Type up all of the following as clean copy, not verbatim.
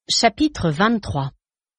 Chapitre 23.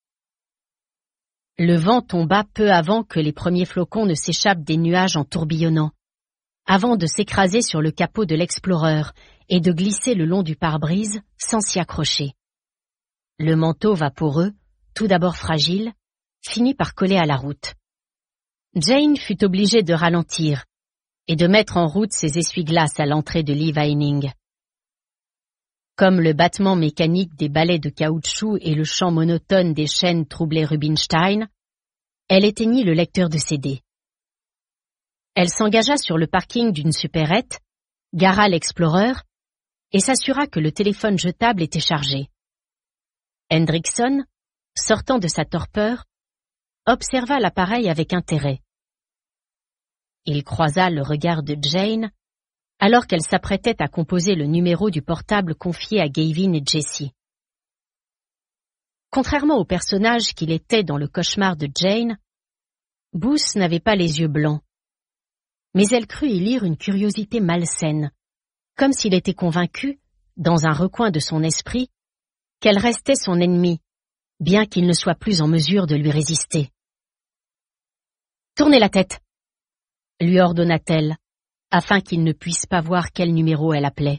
Le vent tomba peu avant que les premiers flocons ne s'échappent des nuages en tourbillonnant, avant de s'écraser sur le capot de l'Explorer et de glisser le long du pare-brise sans s'y accrocher. Le manteau vaporeux, tout d'abord fragile, finit par coller à la route. Jane fut obligée de ralentir et de mettre en route ses essuie-glaces à l'entrée de Lee Vining. Comme le battement mécanique des balais de caoutchouc et le chant monotone des chaînes troublait Rubinstein, elle éteignit le lecteur de CD. Elle s'engagea sur le parking d'une supérette, gara l'Explorer et s'assura que le téléphone jetable était chargé. Hendrickson, sortant de sa torpeur, observa l'appareil avec intérêt. Il croisa le regard de Jane alors qu'elle s'apprêtait à composer le numéro du portable confié à Gavin et Jessie. Contrairement au personnage qu'il était dans le cauchemar de Jane, Booth n'avait pas les yeux blancs, mais elle crut y lire une curiosité malsaine, comme s'il était convaincu, dans un recoin de son esprit, qu'elle restait son ennemie, bien qu'il ne soit plus en mesure de lui résister. « Tournez la tête !» lui ordonna-t-elle, afin qu'il ne puisse pas voir quel numéro elle appelait.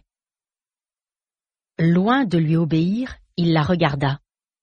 Loin de lui obéir, il la regarda.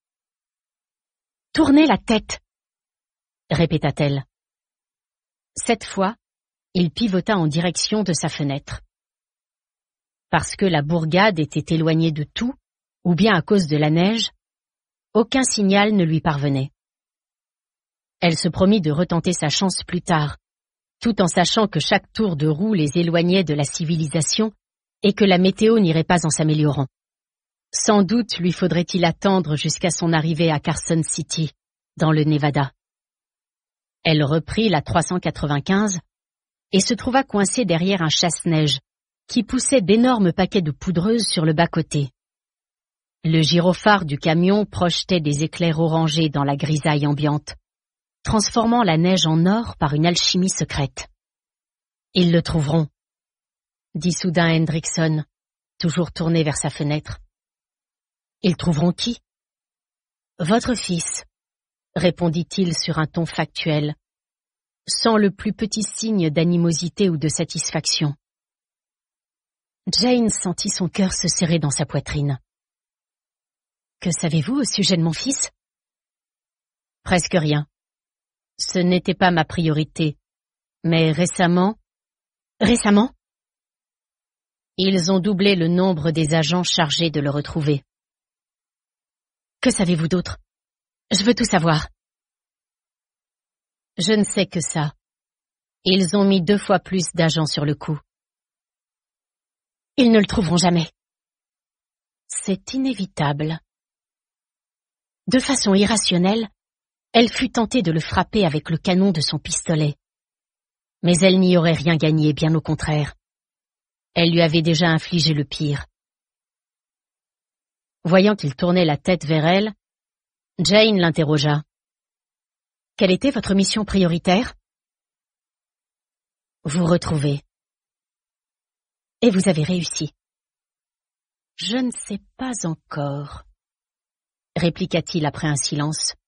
« Tournez la tête !» répéta-t-elle. Cette fois, il pivota en direction de sa fenêtre. Parce que la bourgade était éloignée de tout, ou bien à cause de la neige, aucun signal ne lui parvenait. Elle se promit de retenter sa chance plus tard, tout en sachant que chaque tour de roue les éloignait de la civilisation et que la météo n'irait pas en s'améliorant. Sans doute lui faudrait-il attendre jusqu'à son arrivée à Carson City, dans le Nevada. Elle reprit la 395 et se trouva coincée derrière un chasse-neige qui poussait d'énormes paquets de poudreuse sur le bas-côté. Le gyrophare du camion projetait des éclairs orangés dans la grisaille ambiante, transformant la neige en or par une alchimie secrète. « Ils le trouveront », dit soudain Hendrickson, toujours tourné vers sa fenêtre. « Ils trouveront qui ?»« Votre fils », répondit-il sur un ton factuel, sans le plus petit signe d'animosité ou de satisfaction. Jane sentit son cœur se serrer dans sa poitrine. « Que savez-vous au sujet de mon fils ?»« Presque rien. Ce n'était pas ma priorité, mais récemment... » « Récemment ?» Ils ont doublé le nombre des agents chargés de le retrouver. « Que savez-vous d'autre ? Je veux tout savoir. » « Je ne sais que ça. Ils ont mis 2 fois plus d'agents sur le coup. »« Ils ne le trouveront jamais. » C'est inévitable. De façon irrationnelle, elle fut tentée de le frapper avec le canon de son pistolet. Mais elle n'y aurait rien gagné, bien au contraire. Elle lui avait déjà infligé le pire. Voyant qu'il tournait la tête vers elle, Jane l'interrogea. « Quelle était votre mission prioritaire ?»« Vous retrouver. »« Et vous avez réussi. »« Je ne sais pas encore, » répliqua-t-il après un silence.